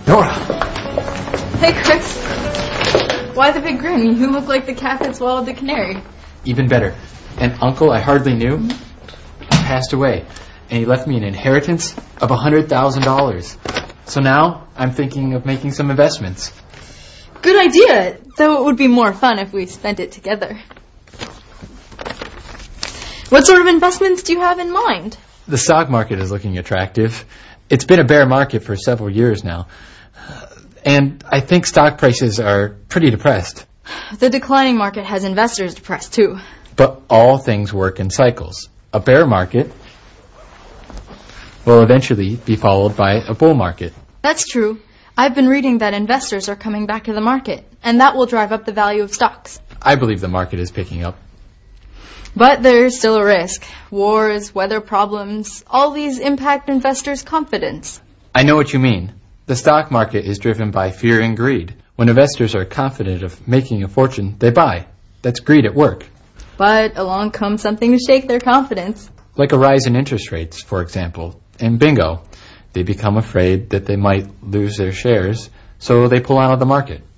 Nora! Hey, Chris. Why the big grin? You look like the cat that swallowed the canary. Even better. An uncle I hardly knew passed away, and he left me an inheritance of $100,000. So now I'm thinking of making some investments. Good idea, though it would be more fun if we spent it together. What sort of investments do you have in mind? The stock market is looking attractive. It's been a bear market for several years now. And I think stock prices are pretty depressed. The declining market has investors depressed, too. But all things work in cycles. A bear market will eventually be followed by a bull market. That's true. I've been reading that investors are coming back to the market, and that will drive up the value of stocks. I believe the market is picking up. But there's still a risk. Wars, weather problems, all these impact investors' confidence. I know what you mean. The stock market is driven by fear and greed. When investors are confident of making a fortune, they buy. That's greed at work. But along comes something to shake their confidence. Like a rise in interest rates, for example. And bingo, they become afraid that they might lose their shares, so they pull out of the market.